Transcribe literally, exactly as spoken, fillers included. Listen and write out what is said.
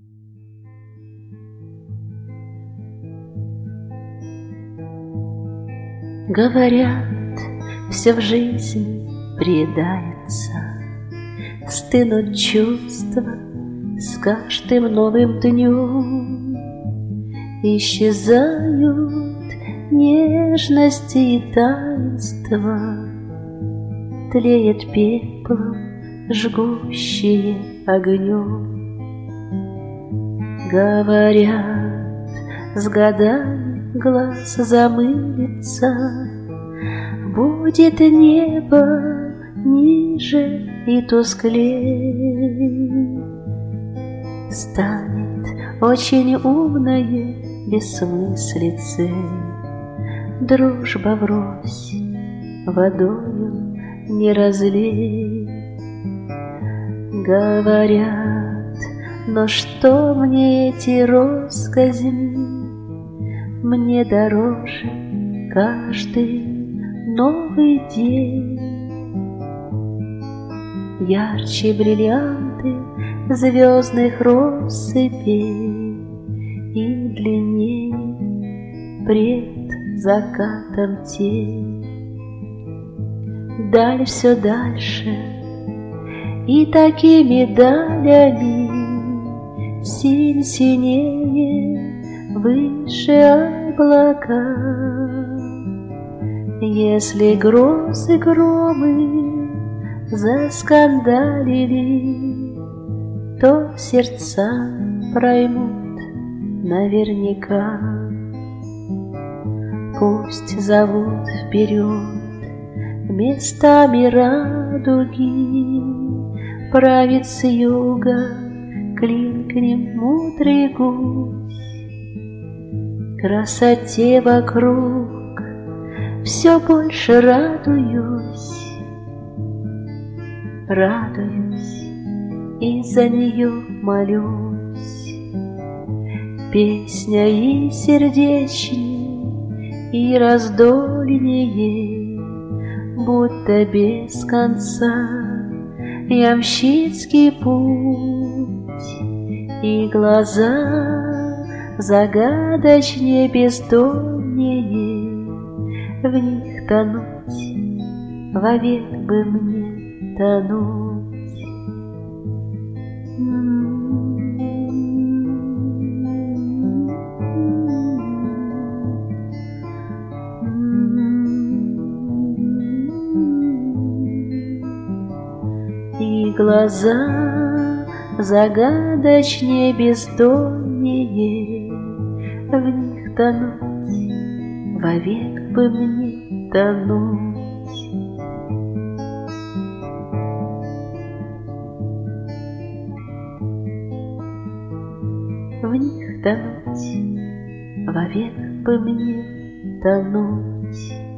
Говорят, все в жизни приедается, стынут чувства с каждым новым днем, исчезают нежности и таинства, тлеет пеплом жгущие огнем. Говорят, с годами глаз замылится, будет небо ниже и тусклее, станет очень умное бессмыслицей дружба врозь, водою не разлей. Говорят, но что мне эти россказни? Мне дороже каждый новый день. Ярче бриллианты звездных россыпей и длиннее пред закатом тень. Даль все дальше, и такими далями синь синее выше облака. Если грозы громы заскандалили, то сердца проймут наверняка. Пусть зовут вперед местами радуги, правит с юга клин к ним мудрый гусь. Красоте вокруг все больше радуюсь, радуюсь и за нее молюсь. Песня и сердечней, и раздольнее, будто без конца ямщицкий путь, и глаза загадочнее, бездоннее, в них тонуть, вовек бы мне тонуть. И глаза загадочнее, бездоннее, в них тонуть, вовек бы мне тонуть. В них тонуть, вовек бы мне тонуть.